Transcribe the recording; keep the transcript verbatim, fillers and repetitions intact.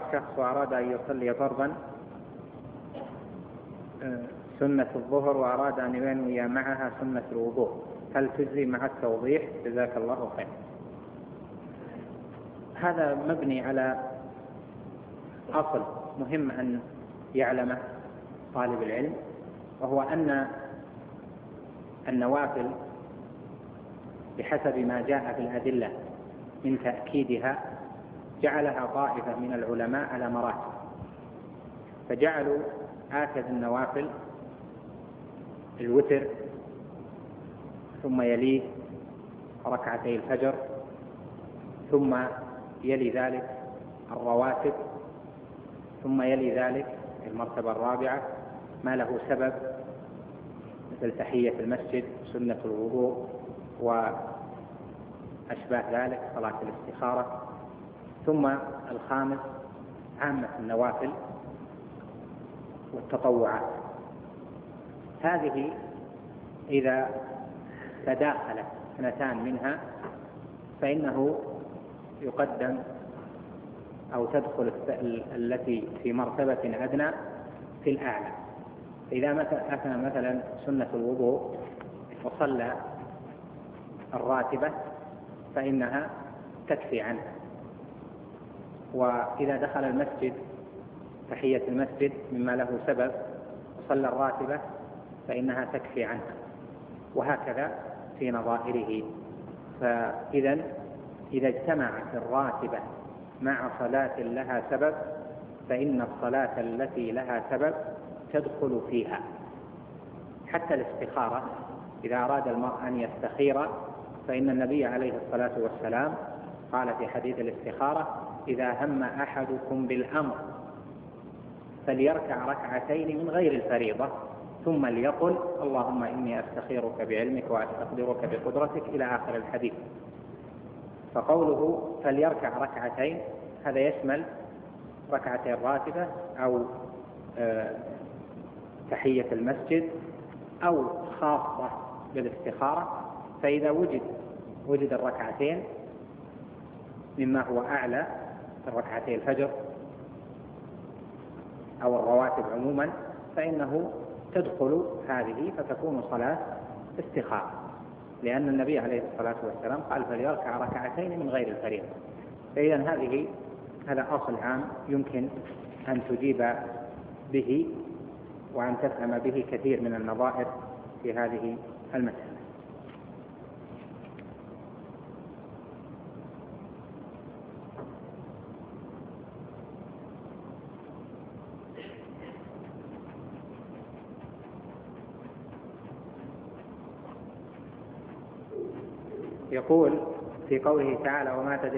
شخص وأراد أن يصلي فرضا سنة الظهر وأراد أن ينوي معها سنة الوضوء، هل تجزي مع التوضيح؟ جزاك الله خير. هذا مبني على أصل مهم أن يعلمه طالب العلم، وهو أن النوافل بحسب ما جاء في الأدلة من تأكيدها جعلها طائفة من العلماء على مراتب، فجعلوا آكد النوافل الوتر، ثم يليه ركعتي الفجر، ثم يلي ذلك الرواتب، ثم يلي ذلك المرتبة الرابعة ما له سبب مثل تحية المسجد، سنة الوضوء، وأشباه ذلك، صلاة الاستخارة، ثم الخامس عامة النوافل والتطوعات. هذه إذا تداخلت اثنتان منها فإنه يقدم أو تدخل التي في مرتبة أدنى في الأعلى. إذا أتى مثلا سنة الوضوء وصلى الراتبة فإنها تكفي عنه، وإذا دخل المسجد تحية المسجد مما له سبب وصلى الراتبة فإنها تكفي عنه، وهكذا في نظائره. فإذا إذا اجتمعت الراتبة مع صلاة لها سبب فإن الصلاة التي لها سبب تدخل فيها. حتى الاستخارة إذا أراد المرء أن يستخير فإن النبي عليه الصلاة والسلام قال في حديث الاستخارة: إذا هم أحدكم بالأمر فليركع ركعتين من غير الفريضة ثم ليقل: اللهم إني أستخيرك بعلمك وأستقدرك بقدرتك، إلى آخر الحديث. فقوله فليركع ركعتين هذا يشمل ركعتي الراتبة أو آه تحية المسجد أو خاصة بالاستخارة. فإذا وجد وجد الركعتين مما هو أعلى الركعتي الفجر أو الرواتب عموما فإنه تدخل هذه فتكون صلاة استخارة، لأن النبي عليه الصلاة والسلام قال: فليركع ركعتين من غير الفريضة. فإذا هذه هذا أصل عام يمكن أن تجيب به وأن تفهم به كثير من النظائر في هذه المسألة. يقول في قوله تعالى: وما تدري